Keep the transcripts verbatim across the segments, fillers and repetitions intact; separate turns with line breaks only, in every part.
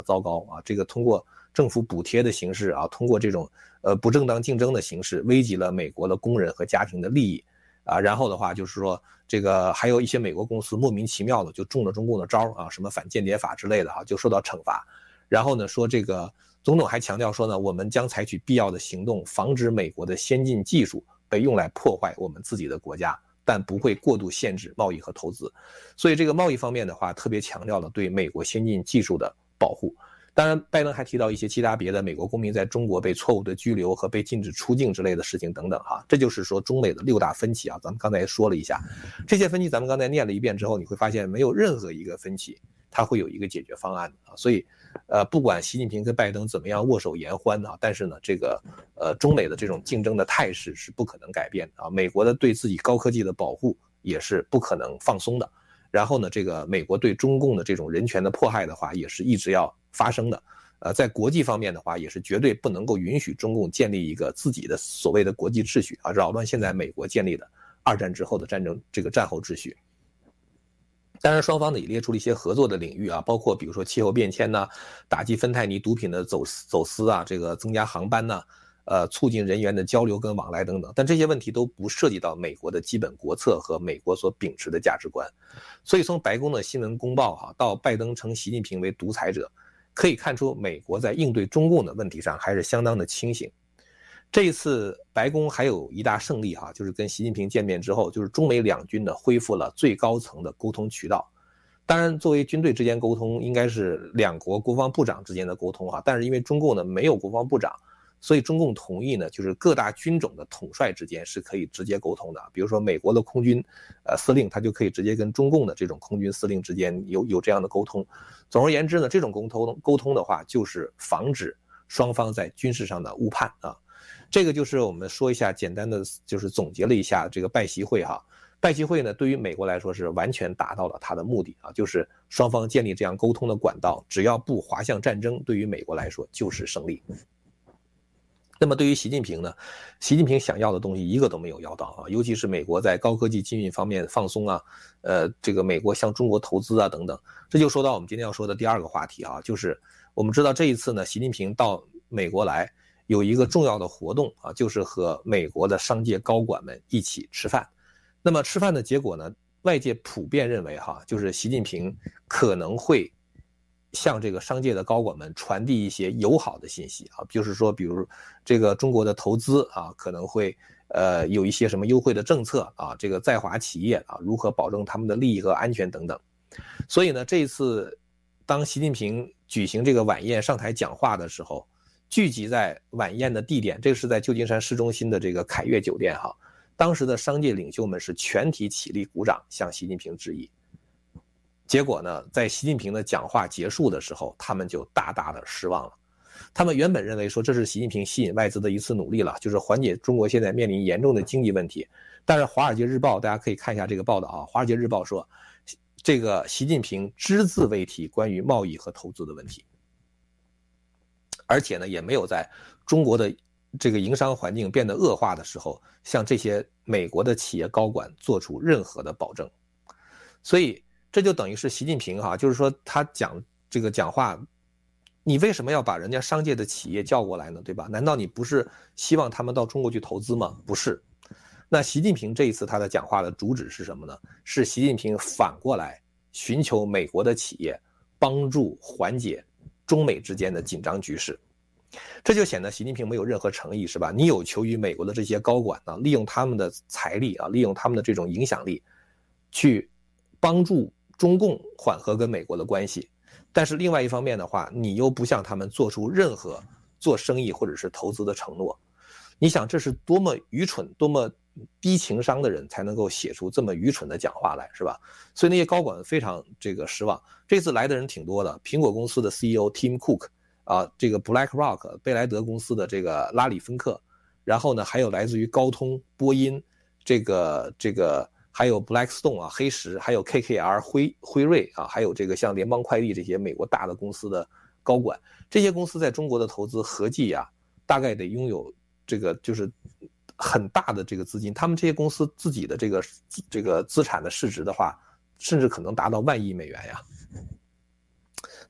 糟糕啊，这个通过政府补贴的形式啊，通过这种呃不正当竞争的形式，危及了美国的工人和家庭的利益啊。然后的话就是说，这个还有一些美国公司莫名其妙的就中了中共的招啊，什么反间谍法之类的哈、啊，就受到惩罚。然后呢，说这个总统还强调说呢，我们将采取必要的行动，防止美国的先进技术被用来破坏我们自己的国家，但不会过度限制贸易和投资。所以这个贸易方面的话，特别强调了对美国先进技术的保护。当然，拜登还提到一些其他别的美国公民在中国被错误的拘留和被禁止出境之类的事情等等哈。这就是说中美的六大分歧啊，咱们刚才也说了一下，这些分歧咱们刚才念了一遍之后，你会发现没有任何一个分歧它会有一个解决方案啊。所以，呃，不管习近平跟拜登怎么样握手言欢啊，但是呢，这个呃中美的这种竞争的态势是不可能改变的啊。美国的对自己高科技的保护也是不可能放松的。然后呢，这个美国对中共的这种人权的迫害的话，也是一直要发生的。呃，在国际方面的话，也是绝对不能够允许中共建立一个自己的所谓的国际秩序啊，扰乱现在美国建立的二战之后的战争这个战后秩序。当然，双方呢也列出了一些合作的领域啊，包括比如说气候变迁呐、打击芬太尼毒品的走私走私啊，这个增加航班呐、呃，促进人员的交流跟往来等等。但这些问题都不涉及到美国的基本国策和美国所秉持的价值观。所以从白宫的新闻公报哈、啊、到拜登称习近平为独裁者，可以看出美国在应对中共的问题上还是相当的清醒。这一次白宫还有一大胜利哈，就是跟习近平见面之后，就是中美两军呢恢复了最高层的沟通渠道。当然，作为军队之间沟通，应该是两国国防部长之间的沟通哈，但是因为中共呢没有国防部长，所以中共同意呢，就是各大军种的统帅之间是可以直接沟通的。比如说美国的空军呃司令，他就可以直接跟中共的这种空军司令之间有有这样的沟通。总而言之呢，这种沟通沟通的话，就是防止双方在军事上的误判啊。这个就是我们说一下，简单的就是总结了一下这个拜习会哈。拜习会呢，对于美国来说是完全达到了它的目的啊，就是双方建立这样沟通的管道，只要不滑向战争，对于美国来说就是胜利。那么对于习近平呢，习近平想要的东西一个都没有要到啊，尤其是美国在高科技禁运方面放松啊，呃，这个美国向中国投资啊等等，这就说到我们今天要说的第二个话题啊，就是我们知道这一次呢，习近平到美国来有一个重要的活动啊，就是和美国的商界高管们一起吃饭。那么吃饭的结果呢，外界普遍认为哈，就是习近平可能会向这个商界的高管们传递一些友好的信息啊，就是说，比如这个中国的投资啊，可能会呃有一些什么优惠的政策啊，这个在华企业啊如何保证他们的利益和安全等等。所以呢，这一次当习近平举行这个晚宴上台讲话的时候，聚集在晚宴的地点，这个是在旧金山市中心的这个凯悦酒店哈。当时的商界领袖们是全体起立鼓掌向习近平致意。结果呢，在习近平的讲话结束的时候，他们就大大的失望了。他们原本认为说这是习近平吸引外资的一次努力了，就是缓解中国现在面临严重的经济问题。但是《华尔街日报》大家可以看一下这个报道啊，《华尔街日报》说，这个习近平只字未提关于贸易和投资的问题，而且呢，也没有在中国的这个营商环境变得恶化的时候，向这些美国的企业高管做出任何的保证。所以这就等于是习近平哈，就是说他讲这个讲话，你为什么要把人家商界的企业叫过来呢？对吧？难道你不是希望他们到中国去投资吗？不是。那习近平这一次他的讲话的主旨是什么呢？是习近平反过来寻求美国的企业帮助缓解中美之间的紧张局势。这就显得习近平没有任何诚意，是吧？你有求于美国的这些高管啊，利用他们的财力啊，利用他们的这种影响力，去帮助中共缓和跟美国的关系。但是另外一方面的话，你又不向他们做出任何做生意或者是投资的承诺。你想，这是多么愚蠢、多么低情商的人才能够写出这么愚蠢的讲话来，是吧？所以那些高管非常这个失望。这次来的人挺多的，苹果公司的 C E O Tim Cook。啊，这个 BlackRock 贝莱德公司的这个拉里芬克，然后呢，还有来自于高通、波音，这个这个还有 Blackstone 啊，黑石，还有 K K R 辉辉瑞啊，还有这个像联邦快递这些美国大的公司的高管，这些公司在中国的投资合计啊，大概得拥有这个就是很大的这个资金，他们这些公司自己的这个这个资产的市值的话，甚至可能达到万亿美元呀。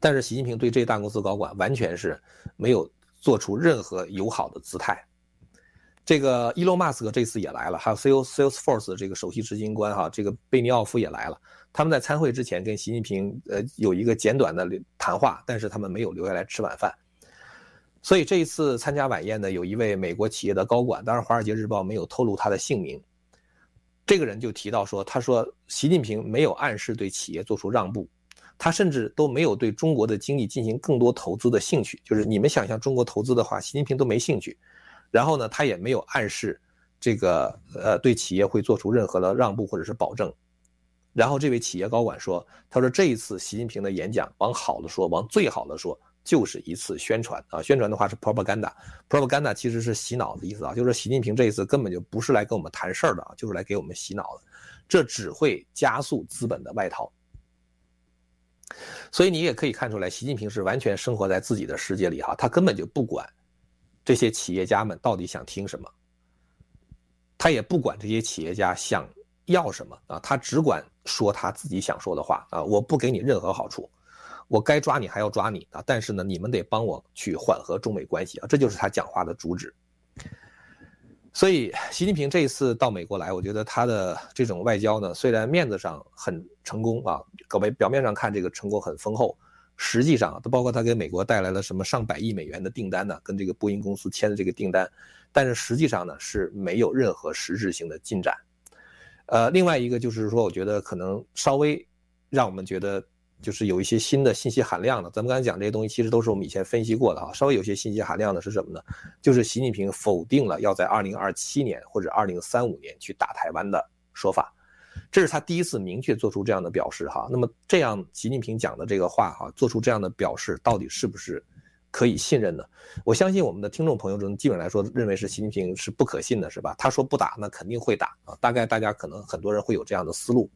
但是习近平对这大公司高管完全是没有做出任何友好的姿态。这个伊隆马斯克这次也来了，还有 Salesforce 的这个首席执行官哈，这个贝尼奥夫也来了。他们在参会之前跟习近平呃有一个简短的谈话，但是他们没有留下来吃晚饭。所以这一次参加晚宴呢，有一位美国企业的高管，当然《华尔街日报》没有透露他的姓名。这个人就提到说，他说习近平没有暗示对企业做出让步，他甚至都没有对中国的经济进行更多投资的兴趣，就是你们想象中国投资的话，习近平都没兴趣。然后呢，他也没有暗示这个呃对企业会做出任何的让步或者是保证。然后这位企业高管说，他说这一次习近平的演讲往好了说，往最好的说，就是一次宣传啊，宣传的话是 propaganda， propaganda 其实是洗脑的意思啊，就是习近平这一次根本就不是来跟我们谈事儿的啊，就是来给我们洗脑的，这只会加速资本的外逃。所以你也可以看出来，习近平是完全生活在自己的世界里哈，他根本就不管这些企业家们到底想听什么，他也不管这些企业家想要什么啊，他只管说他自己想说的话啊，我不给你任何好处，我该抓你还要抓你啊，但是呢，你们得帮我去缓和中美关系啊，这就是他讲话的主旨。所以习近平这一次到美国来，我觉得他的这种外交呢，虽然面子上很成功啊，各位表面上看这个成果很丰厚，实际上包括他给美国带来了什么上百亿美元的订单呢，跟这个波音公司签的这个订单，但是实际上呢是没有任何实质性的进展。呃，另外一个就是说，我觉得可能稍微让我们觉得就是有一些新的信息含量的，咱们刚才讲这些东西其实都是我们以前分析过的啊，稍微有些信息含量的是什么呢？就是习近平否定了要在二零二七年或者二零三五年去打台湾的说法，这是他第一次明确做出这样的表示哈。那么这样习近平讲的这个话哈，做出这样的表示，到底是不是可以信任呢？我相信我们的听众朋友中基本来说认为是习近平是不可信的，是吧？他说不打，那肯定会打啊。大概大家可能很多人会有这样的思路。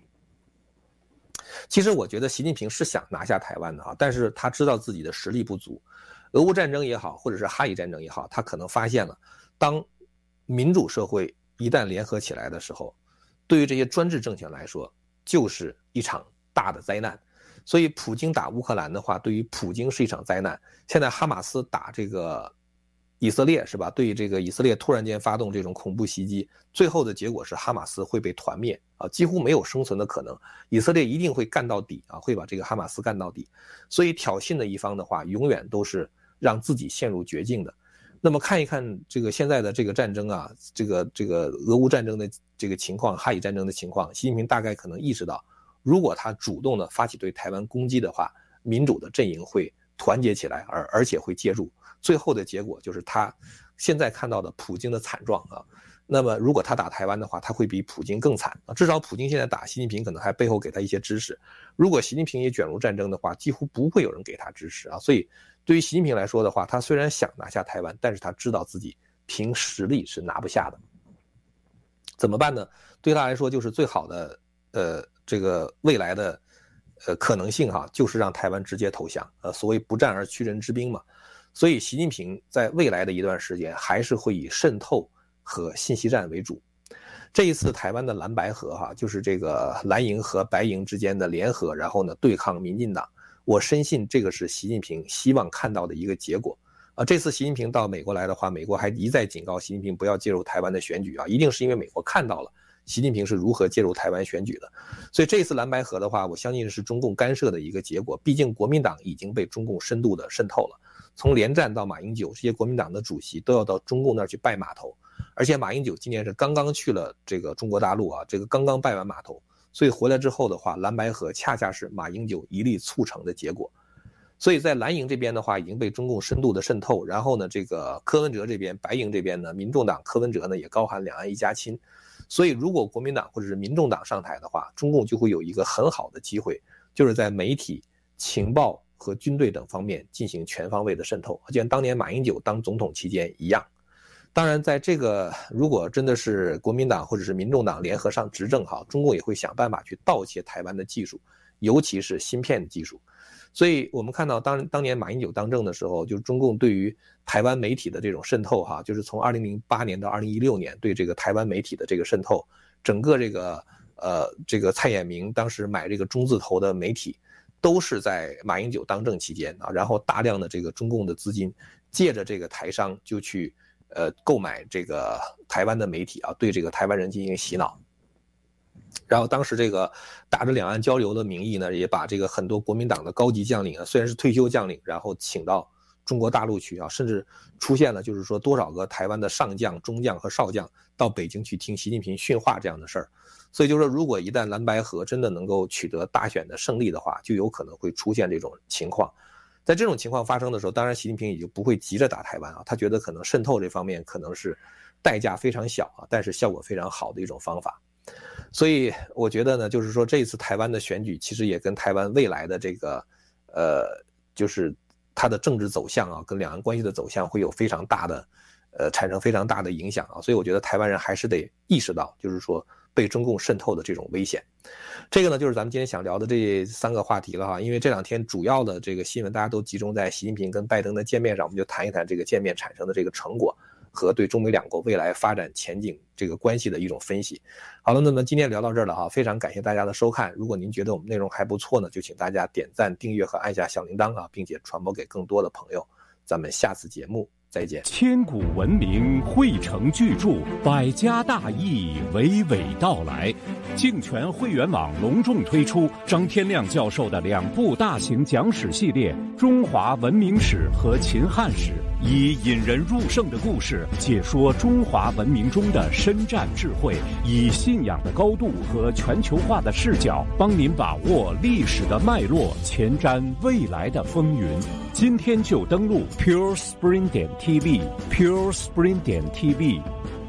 其实我觉得习近平是想拿下台湾的啊，但是他知道自己的实力不足。俄乌战争也好，或者是哈以战争也好，他可能发现了，当民主社会一旦联合起来的时候，对于这些专制政权来说，就是一场大的灾难。所以普京打乌克兰的话，对于普京是一场灾难。现在哈马斯打这个以色列是吧？对于这个以色列突然间发动这种恐怖袭击，最后的结果是哈马斯会被团灭啊，几乎没有生存的可能。以色列一定会干到底啊，会把这个哈马斯干到底。所以挑衅的一方的话，永远都是让自己陷入绝境的。那么看一看这个现在的这个战争啊，这个这个俄乌战争的这个情况，哈以战争的情况，习近平大概可能意识到，如果他主动的发起对台湾攻击的话，民主的阵营会团结起来，而而且会介入。最后的结果就是他现在看到的普京的惨状啊。那么如果他打台湾的话，他会比普京更惨啊。至少普京现在打，习近平可能还背后给他一些支持。如果习近平也卷入战争的话，几乎不会有人给他支持啊。所以对于习近平来说的话，他虽然想拿下台湾，但是他知道自己凭实力是拿不下的。怎么办呢？对他来说就是最好的呃这个未来的呃可能性哈，就是让台湾直接投降，呃所谓不战而屈人之兵嘛。所以习近平在未来的一段时间还是会以渗透和信息战为主。这一次台湾的蓝白合哈，就是这个蓝营和白营之间的联合，然后呢对抗民进党，我深信这个是习近平希望看到的一个结果。啊，这次习近平到美国来的话，美国还一再警告习近平不要介入台湾的选举啊，一定是因为美国看到了习近平是如何介入台湾选举的。所以这次蓝白合的话，我相信是中共干涉的一个结果，毕竟国民党已经被中共深度的渗透了。从连战到马英九，这些国民党的主席都要到中共那儿去拜码头，而且马英九今年是刚刚去了这个中国大陆啊，这个刚刚拜完码头，所以回来之后的话，蓝白合恰恰是马英九一力促成的结果。所以在蓝营这边的话已经被中共深度的渗透，然后呢这个柯文哲这边，白营这边呢，民众党柯文哲呢也高喊两岸一家亲。所以如果国民党或者是民众党上台的话，中共就会有一个很好的机会，就是在媒体、情报和军队等方面进行全方位的渗透，就像当年马英九当总统期间一样。当然在这个如果真的是国民党或者是民众党联合上执政哈，中共也会想办法去盗窃台湾的技术，尤其是芯片的技术。所以我们看到当当年马英九当政的时候，就是中共对于台湾媒体的这种渗透哈，就是从二零零八年到二零一六年对这个台湾媒体的这个渗透，整个这个呃这个蔡衍明当时买这个中字头的媒体， 都是在马英九当政期间啊，然后大量的这个中共的资金借着这个台商就去呃购买这个台湾的媒体啊，对这个台湾人进行洗脑。然后当时这个打着两岸交流的名义呢，也把这个很多国民党的高级将领啊，虽然是退休将领，然后请到中国大陆去啊，甚至出现了就是说多少个台湾的上将、中将和少将到北京去听习近平训话这样的事儿。所以就是说，如果一旦蓝白合真的能够取得大选的胜利的话，就有可能会出现这种情况。在这种情况发生的时候，当然习近平也就不会急着打台湾啊，他觉得可能渗透这方面可能是代价非常小啊，但是效果非常好的一种方法。所以我觉得呢，就是说这次台湾的选举其实也跟台湾未来的这个呃，就是它的政治走向啊，跟两岸关系的走向会有非常大的呃产生非常大的影响啊。所以我觉得台湾人还是得意识到，就是说被中共渗透的这种危险。这个呢，就是咱们今天想聊的这三个话题了哈。因为这两天主要的这个新闻大家都集中在习近平跟拜登的见面上，我们就谈一谈这个见面产生的这个成果和对中美两国未来发展前景这个关系的一种分析。好了，那么今天聊到这儿了哈，非常感谢大家的收看。如果您觉得我们内容还不错呢，就请大家点赞、订阅和按下小铃铛啊，并且传播给更多的朋友。咱们下次节目再见。
千古文明汇成巨著，百家大义娓娓道来。竞权会员网隆重推出张天亮教授的两部大型讲史系列《中华文明史》和《秦汉史》，以引人入胜的故事解说中华文明中的深战智慧，以信仰的高度和全球化的视角，帮您把握历史的脉络，前瞻未来的风云。今天就登录 Pure Spring 点 T V Pure Spring 点 T V。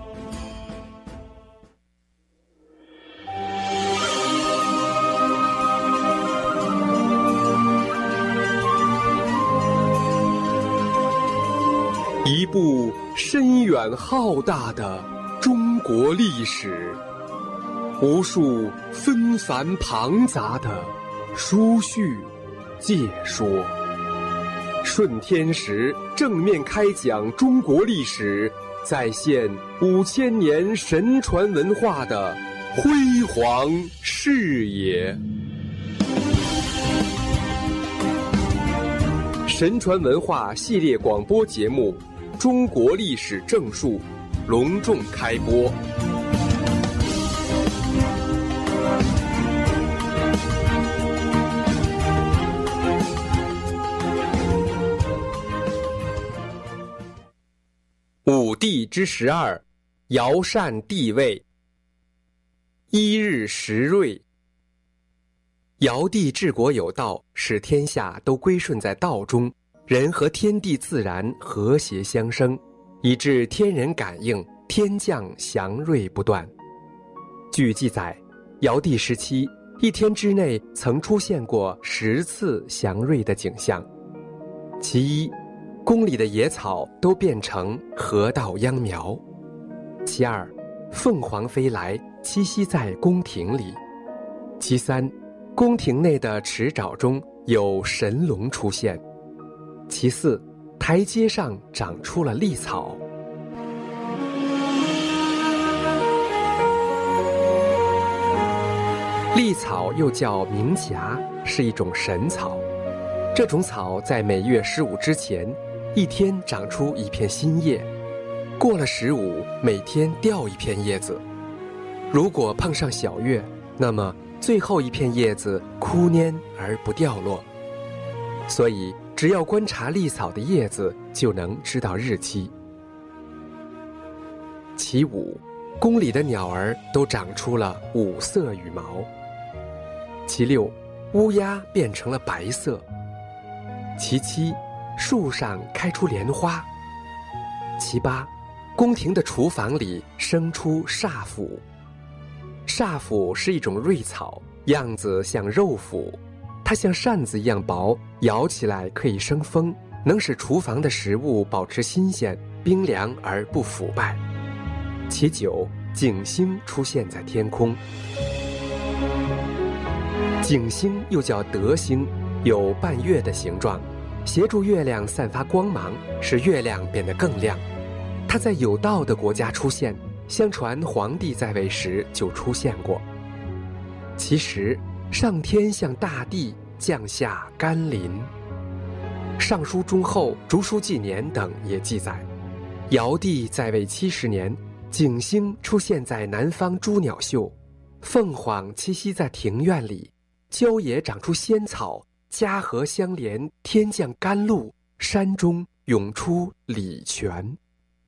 一部深远浩大的中国历史，无数纷繁庞杂的书序解说。顺天时正面开讲中国历史，再现五千年神传文化的辉煌视野。神传文化系列广播节目《中国历史正述》隆重开播。武帝之十二，尧禅帝位。一日时瑞。尧帝治国有道，使天下都归顺在道中，人和天地自然和谐相生，以致天人感应，天降祥瑞不断。据记载，尧帝时期一天之内曾出现过十次祥瑞的景象。其一，宫里的野草都变成河道秧苗；其二，凤凰飞来栖息在宫廷里；其三，宫廷内的池沼中有神龙出现；其四，台阶上长出了栗草。栗草又叫明荚，是一种神草。这种草在每月十五之前，一天长出一片新叶，过了十五，每天掉一片叶子。如果碰上小月，那么最后一片叶子枯蔫而不掉落。所以只要观察栗草的叶子，就能知道日期。其五，宫里的鸟儿都长出了五色羽毛。其六，乌鸦变成了白色。其七，树上开出莲花。其八，宫廷的厨房里生出煞腐。煞腐是一种瑞草，样子像肉腐，它像扇子一样薄，摇起来可以生风，能使厨房的食物保持新鲜、冰凉而不腐败。其九，景星出现在天空。景星又叫德星，有半月的形状，协助月亮散发光芒，使月亮变得更亮。它在有道的国家出现，相传皇帝在位时就出现过。其实，上天向大地， 降下甘霖。尚书忠厚、竹书纪年等也记载，尧帝在位七十年，景星出现在南方朱鸟秀，凤凰栖息在庭院里，郊野长出仙草，嘉禾相连，天降甘露，山中涌出礼泉。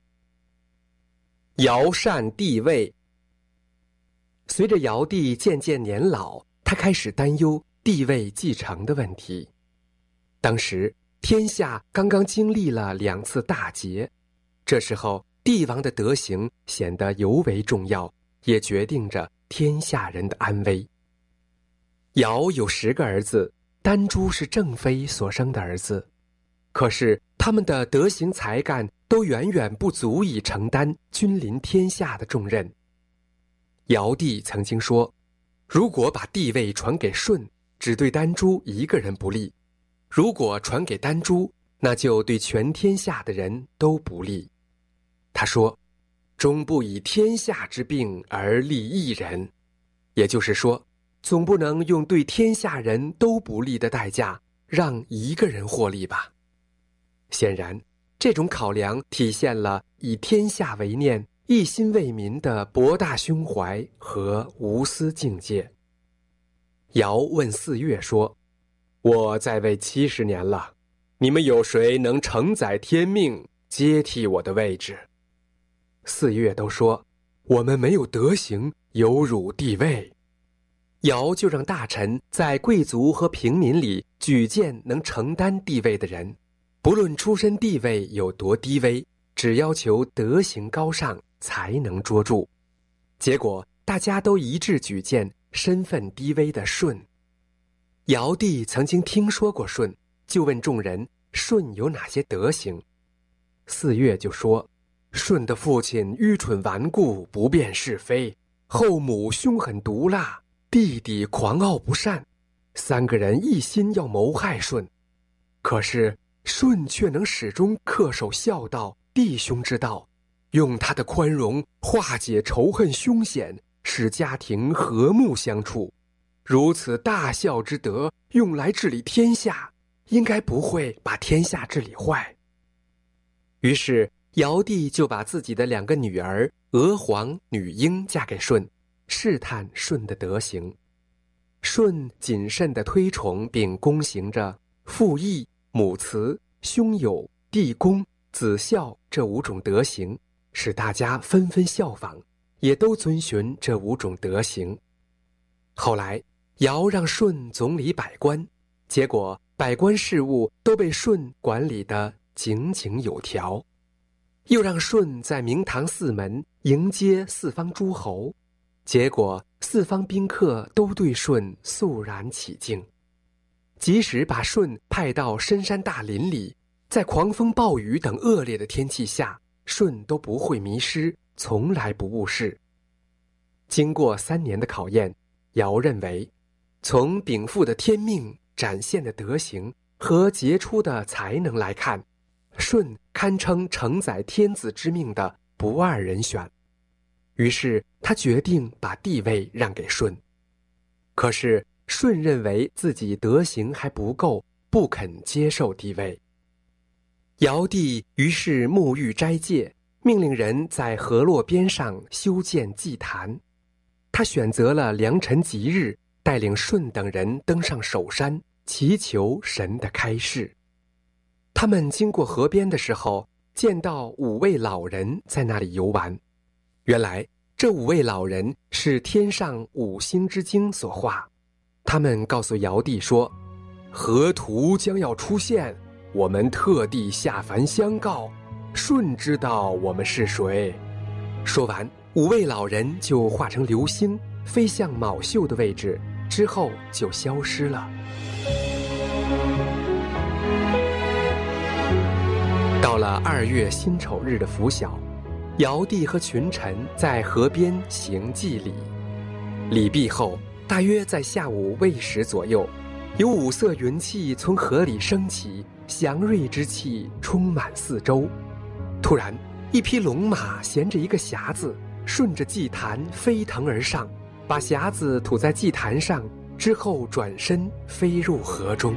尧禅帝位。随着尧帝渐渐年老，他开始担忧帝位继承的问题。当时天下刚刚经历了两次大劫，这时候帝王的德行显得尤为重要，也决定着天下人的安危。尧有十个儿子，丹朱是正妃所生的儿子，可是他们的德行才干都远远不足以承担君临天下的重任。尧帝曾经说，如果把帝位传给舜，只对丹朱一个人不利；如果传给丹朱，那就对全天下的人都不利。他说，终不以天下之病而利一人，也就是说，总不能用对天下人都不利的代价让一个人获利吧。显然，这种考量体现了以天下为念、一心为民的博大胸怀和无私境界。尧问四岳说，我在位七十年了，你们有谁能承载天命，接替我的位置？四岳都说，我们没有德行，有辱帝位。尧就让大臣在贵族和平民里举荐能承担帝位的人，不论出身地位有多低微，只要求德行高尚才能捉住。结果大家都一致举荐身份低微的舜。尧帝曾经听说过舜，就问众人舜有哪些德行。四岳就说，舜的父亲愚蠢顽固，不辨是非，后母凶狠毒辣，弟弟狂傲不善，三个人一心要谋害舜。可是舜却能始终恪守孝道、弟兄之道，用他的宽容化解仇恨凶险，使家庭和睦相处。如此大孝之德用来治理天下，应该不会把天下治理坏。于是尧帝就把自己的两个女儿娥皇、女英嫁给舜，试探舜的德行。舜谨慎地推崇并恭行着父义、母慈、兄友、弟恭、子孝这五种德行，使大家纷纷效仿，也都遵循这五种德行。后来尧让舜总理百官，结果百官事务都被舜管理得井井有条。又让舜在明堂四门迎接四方诸侯，结果四方宾客都对舜肃然起敬。即使把舜派到深山大林里，在狂风暴雨等恶劣的天气下，舜都不会迷失，从来不误事。经过三年的考验，尧认为，从禀赋的天命、展现的德行和杰出的才能来看，舜堪称承载天子之命的不二人选。于是他决定把帝位让给舜。可是舜认为自己德行还不够，不肯接受帝位。尧帝于是沐浴斋戒，命令人在河洛边上修建祭坛。他选择了良辰吉日，带领舜等人登上首山，祈求神的开示。他们经过河边的时候，见到五位老人在那里游玩。原来这五位老人是天上五星之精所化。他们告诉尧帝说，河图将要出现，我们特地下凡相告，舜知道我们是谁。说完，五位老人就化成流星，飞向卯宿的位置，之后就消失了。到了二月辛丑日的拂晓，尧帝和群臣在河边行祭礼。礼毕后，大约在下午未时左右，有五色云气从河里升起，祥瑞之气充满四周。突然，一匹龙马衔着一个匣子，顺着祭坛飞腾而上，把匣子吐在祭坛上， 之后转身飞入河中。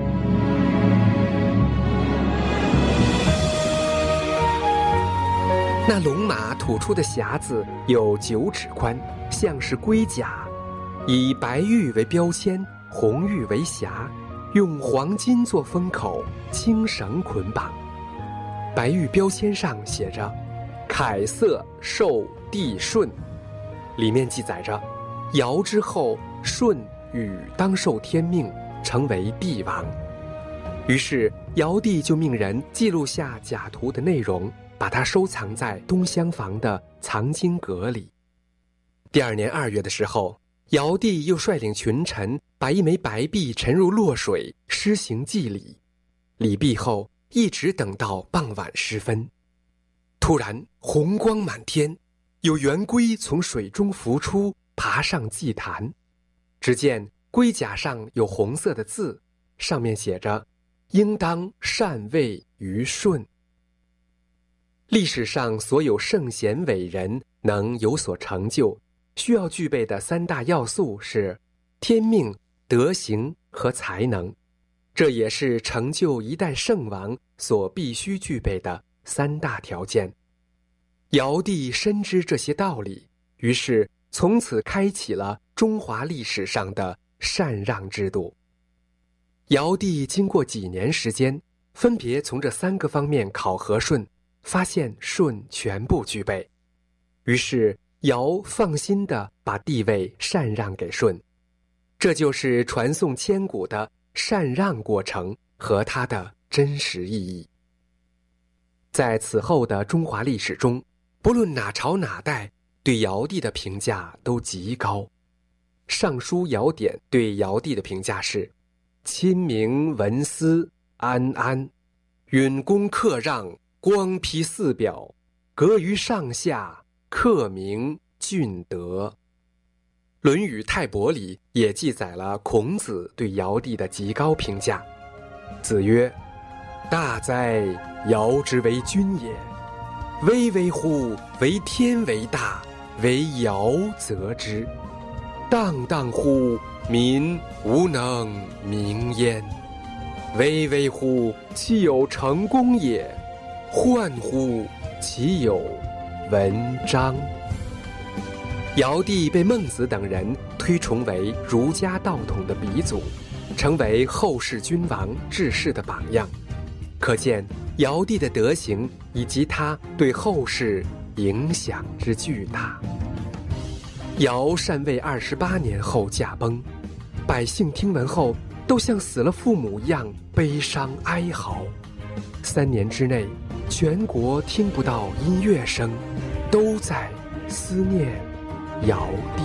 那龙马吐出的匣子有九尺宽，像是龟甲，以白玉为标签，红玉为匣，用黄金做封口，青绳捆绑。白玉标签上写着“凯瑟受帝舜”，里面记载着尧之后，舜禹当受天命，成为帝王。于是尧帝就命人记录下甲图的内容，把它收藏在东厢房的藏经阁里。第二年二月的时候，尧帝又率领群臣把一枚白璧沉入洛水，施行祭礼。礼毕后，一直等到傍晚时分，突然红光满天，有圆龟从水中浮出，爬上祭坛。只见龟甲上有红色的字，上面写着“应当禅位于舜”。历史上所有圣贤伟人能有所成就，需要具备的三大要素是天命、德行和才能，这也是成就一代圣王所必须具备的三大条件。尧帝深知这些道理，于是从此开启了中华历史上的禅让制度。尧帝经过几年时间，分别从这三个方面考核舜，发现舜全部具备，于是尧放心地把地位禅让给舜。这就是传颂千古的禅让过程和它的真实意义。在此后的中华历史中，不论哪朝哪代，对尧帝的评价都极高。尚书尧典对尧帝的评价是：亲民文思安安，允公克让，光披四表，格于上下，克明俊德。论语泰伯里也记载了孔子对尧帝的极高评价。子曰：大哉尧之为君也，巍巍乎为天为大，为尧则之。荡荡乎民无能名焉，巍巍乎其有成功也，焕乎其有文章。尧帝被孟子等人推崇为儒家道统的鼻祖，成为后世君王治世的榜样。可见尧帝的德行以及他对后世影响之巨大。尧禅位二十八年后驾崩，百姓听闻后都像死了父母一样悲伤哀嚎。三年之内，全国听不到音乐声，都在思念尧帝。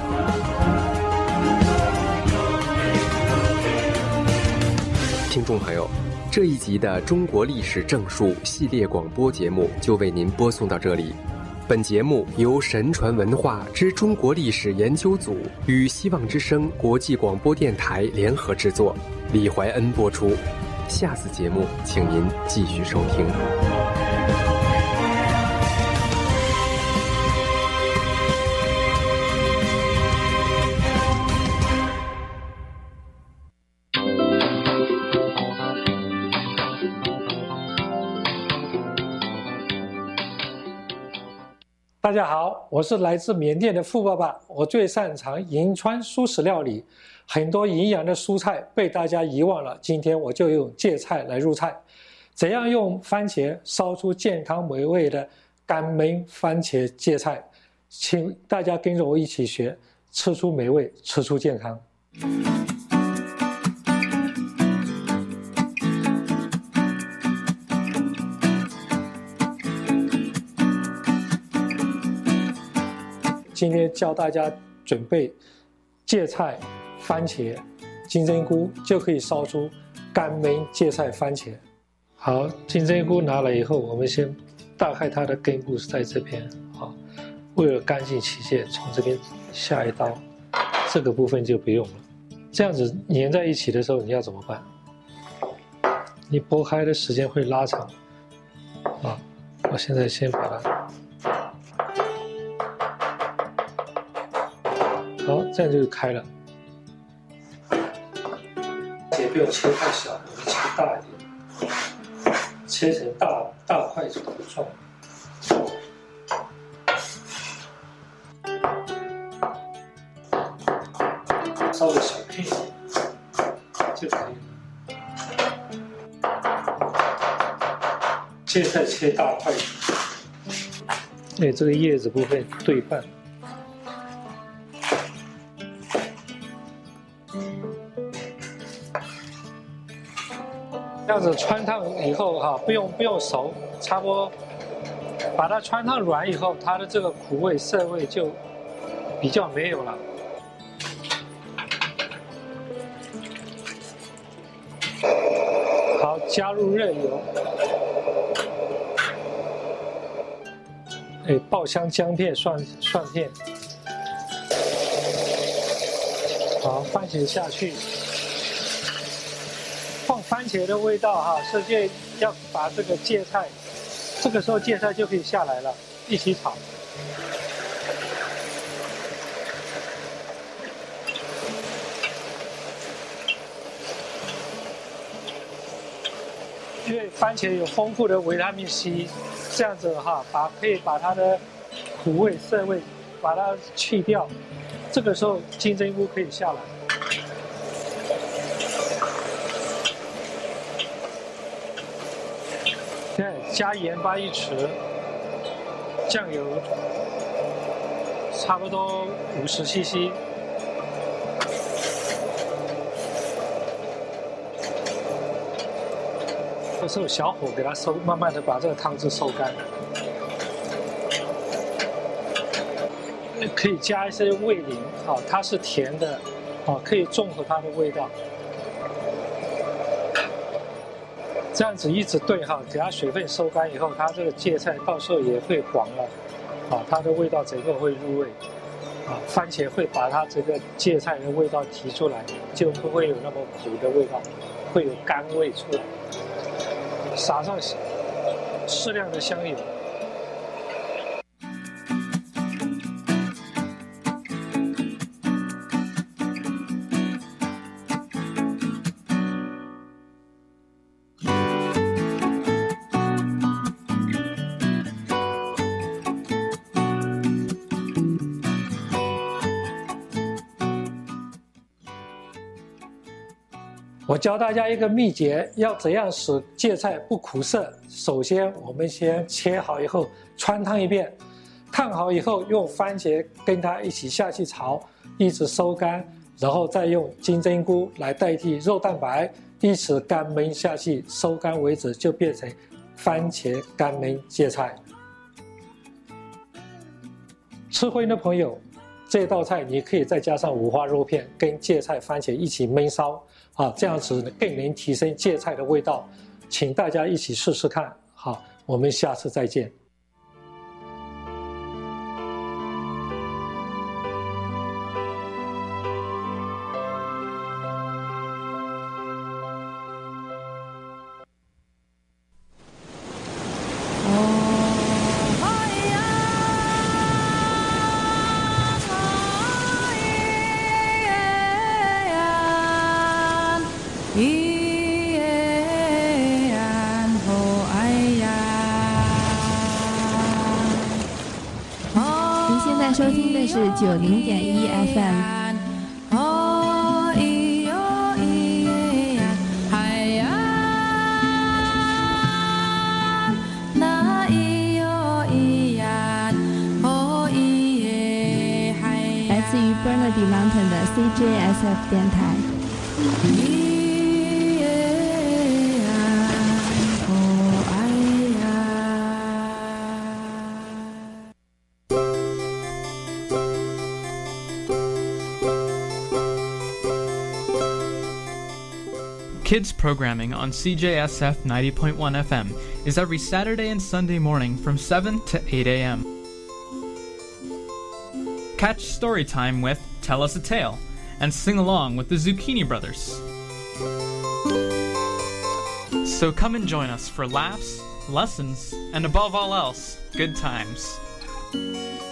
听众朋友，这一集的中国历史正述系列广播节目就为您播送到这里。本节目由神传文化之中国历史研究组与希望之声国际广播电台联合制作，李怀恩播出。下次节目请您继续收听。
大家好，我是来自缅甸的富爸爸，我最擅长银川蔬食料理，很多营养的蔬菜被大家遗忘了，今天我就用芥菜来入菜。怎样用番茄烧出健康美味的干焖番茄芥菜？请大家跟着我一起学，吃出美味，吃出健康。今天教大家准备芥菜、番茄、金针菇，就可以烧出干焖芥菜番茄。好，金针菇拿了以后，我们先大概它的根部是在这边。好，为了干净起见，从这边下一刀，这个部分就不用了。这样子粘在一起的时候，你要怎么办？你剥开的时间会拉长。啊，我现在先把它。好，这样就开了。 不要切太小，我们切大一点，切成大大块状。稍微小片就可以了。芥菜切大块，哎，这个叶子部分对半。这样子穿烫以后哈，不用不用熟，差不多把它穿烫软以后，它的这个苦味涩味就比较没有了。好，加入热油，哎，爆香姜片、蒜蒜片，好，番茄下去。放番茄的味道哈，是就要把这个芥菜，这个时候芥菜就可以下来了，一起炒。因为番茄有丰富的维他命 C， 这样子哈，把可以把它的苦味、涩味把它去掉，这个时候金针菇可以下来。对，加盐巴一匙，酱油差不多五十 C C。这时候小火给它收，慢慢的把这个汤汁收干。可以加一些味淋，啊，它是甜的，啊，可以中和它的味道。这样子一直炖哈，给它水分收干以后，它这个芥菜到时候也会黄了，啊，它的味道整个会入味，啊，番茄会把它这个芥菜的味道提出来，就不会有那么苦的味道，会有甘味出来。撒上适量的香油。我教大家一个秘诀，要怎样使芥菜不苦涩。首先，我们先切好以后穿烫一遍，烫好以后用番茄跟它一起下去炒，一直收干，然后再用金针菇来代替肉蛋白，一直干焖下去，收干为止，就变成番茄干焖芥菜。吃荤的朋友，这道菜你可以再加上五花肉片跟芥菜、番茄一起焖烧。啊，这样子更能提升芥菜的味道，请大家一起试试看。好，我们下次再见。
收听的是九零点一 F M。来自于 Burnaby Mountain 的 C J S F 电台。
Kids programming on C J S F ninety point one F M is every Saturday and Sunday morning from seven to eight a m Catch story time with Tell Us a Tale and sing along with the Zucchini Brothers. So come and join us for laughs, lessons, and above all else, good times.